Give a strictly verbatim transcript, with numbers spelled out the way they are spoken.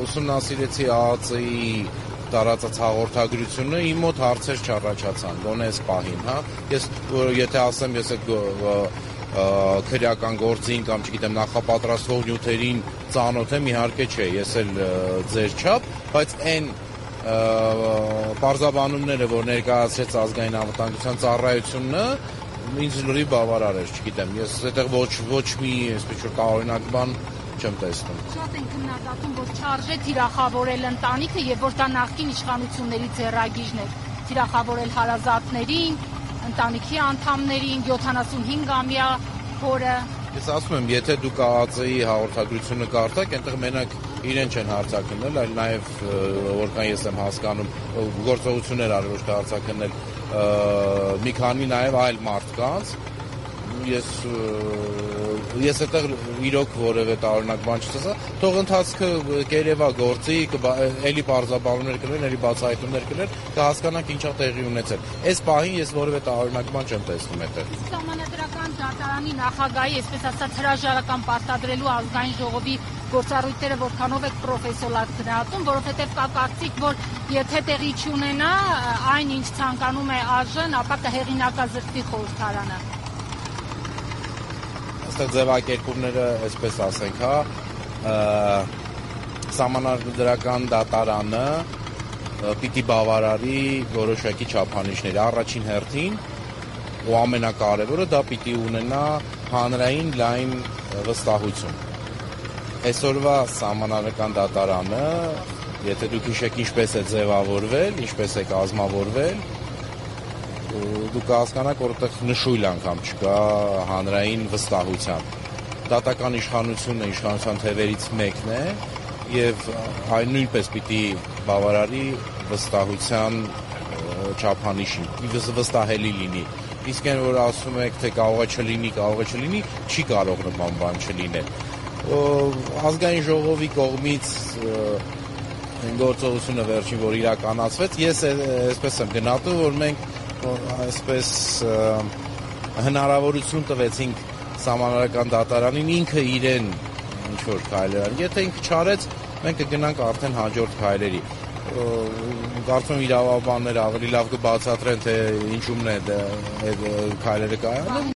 ուսումնասիրեցի ԱԱԾ-ի տարածած հաղորդագրությունը, իմ մոտ հարցեր չառաջացան, գոնե այս պահին, հա։ Ես եթե ասեմ, ես այդ քրեական գործին կամ չգիտեմ նախապատրաստող նյութերին ծանոթ եմ, իհարկե չէ, ես էլ ձեր չափ, բայց այն պարզաբանումները, որ ներկայացրեց ազգային անվտանգության ծառայությունը, ինձ լրիվ բավարար էր, չգիտեմ, ես այդտեղ ոչ ոչ մի այսպես որ տարօրինակ բան չեմ տեսնում։ Շատ են քննադատում, որ չարժե թիրախավորել ընտանիքը եւ որ դա նախկին իշխանությունների ձեռագիրն էր, թիրախավորել հարազատներին, ընտանիքի անդամներին, յոթանասունհինգամյա հորը։ Ես ասում եմ, եթե դուք ԱԱԾ-ի հաղորդագրությունը կարդաք, այնտեղ մենակ իրեն չեն հարցակնել, այլ նաև որքան ես եմ հասկանում, գործողություններ արել, ոչ թե հարցակնել մի քանի նաև այլ մարդկանց։ Ես ես այդտեղ իրոք որևէ տարօրինակ բան չտեսա, թող ընթացքը կերևա գործի, էլի պարզաբանումներ կլինեն, էլի բացահայտումներ կլինեն, կհասկանանք ինչա տեղի ունեցել։ Այս պահին ես որևէ տարօրինակ բան չեմ տեսնում այդտեղ։ Սահմանադրական դատարանի նախագահի, այսպես ասած, հրաժարական պարտադրելու ազգային ժողովի գործառույթները որքանով է պրոֆեսիոնալ գնահատում, որովհետև կա կարծիք, որ եթե տեղի չունենա, այն ինչ ցանկանում է ԱԺ-ն, ապա կհեղինակազրկվի խորհրդարանը։ Այստեղ ձևակերպումները, այսպես ասենք, հա, սահմանադրական դատարանը պիտի բավարարի որոշակի չափանիշների, առաջին հերթին ու ամենակարևորը դա պիտի ունենա հանրային լայն վստահություն։ Այսօրվա սահմանադրական դատարանը, եթե դուք հիշեք ինչպես է ձևավորվել, ինչպես է կազմավորվել, դուք կհասկանաք, որ այդտեղ նշույլ անգամ չկա հանրային վստահության։ Դատական իշխանությունը իշխանության թևերից մեկն է եւ այն նույնպես պիտի բավարարի վստահության չափանիշին, վստահելի լինի։ Իսկ այն որ ասում եք, թե կարող է չլինի, կարող է չլինի, չի կարող նման բան չլինել։ Ազգային ժողովի կողմից գործողությունը վերջին, որ իրականացվեց, ես այսպես եմ գնահատում, որ մենք այսպես հնարավորություն տվեցինք սահմանադրական դատարանին ինքը իրեն ինչ-որ քայլեր անի։ Եթե ինքը չարեց, մենք կգնանք արդեն հաջորդ քայլերի։ Կարծում եմ իրավաբանները ավելի լավ կբացատրեն, թե ինչումն է այդ քայլերը կայանում։